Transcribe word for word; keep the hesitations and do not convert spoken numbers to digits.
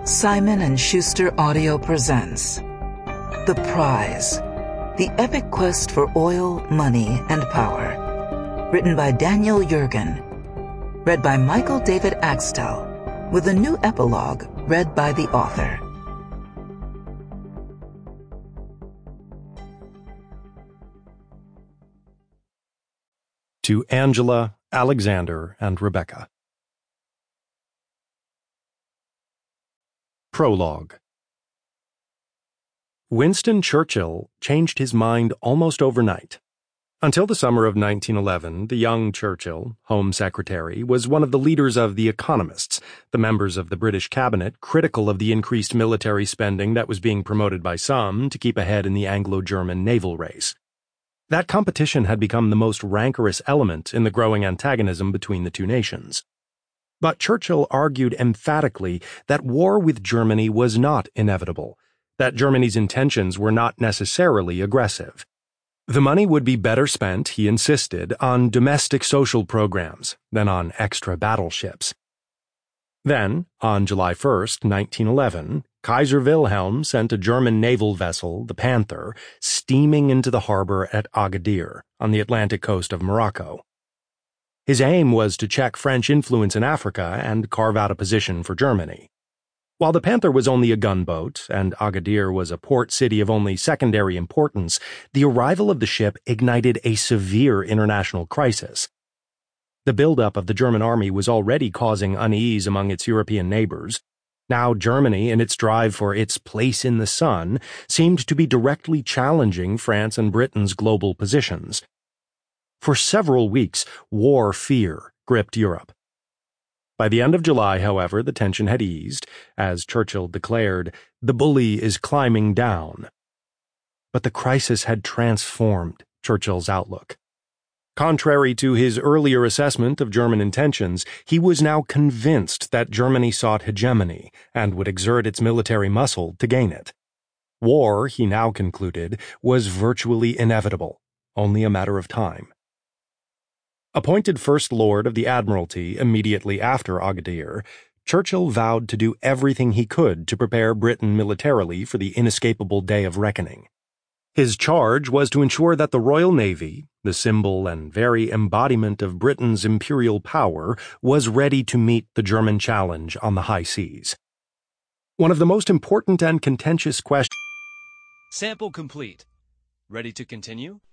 Simon and Schuster Audio presents The Prize, the epic quest for oil, money, and power. Written by Daniel Yergin. Read by Michael David Axtell, with a new epilogue read by the author. To Angela, Alexander, and Rebecca. Prologue. Winston Churchill changed his mind almost overnight. Until the summer of nineteen eleven, the young Churchill, Home Secretary, was one of the leaders of the economists, the members of the British cabinet critical of the increased military spending that was being promoted by some to keep ahead in the Anglo-German naval race. That competition had become the most rancorous element in the growing antagonism between the two nations. But Churchill argued emphatically that war with Germany was not inevitable, that Germany's intentions were not necessarily aggressive. The money would be better spent, he insisted, on domestic social programs than on extra battleships. Then, on July first, nineteen eleven, Kaiser Wilhelm sent a German naval vessel, the Panther, steaming into the harbor at Agadir, on the Atlantic coast of Morocco. His aim was to check French influence in Africa and carve out a position for Germany. While the Panther was only a gunboat, and Agadir was a port city of only secondary importance, the arrival of the ship ignited a severe international crisis. The buildup of the German army was already causing unease among its European neighbors. Now Germany, in its drive for its place in the sun, seemed to be directly challenging France and Britain's global positions. For several weeks, war fear gripped Europe. By the end of July, however, the tension had eased. As Churchill declared, "The bully is climbing down." But the crisis had transformed Churchill's outlook. Contrary to his earlier assessment of German intentions, he was now convinced that Germany sought hegemony and would exert its military muscle to gain it. War, he now concluded, was virtually inevitable, only a matter of time. Appointed First Lord of the Admiralty immediately after Agadir, Churchill vowed to do everything he could to prepare Britain militarily for the inescapable day of reckoning. His charge was to ensure that the Royal Navy, the symbol and very embodiment of Britain's imperial power, was ready to meet the German challenge on the high seas. One of the most important and contentious questions... Sample complete. Ready to continue?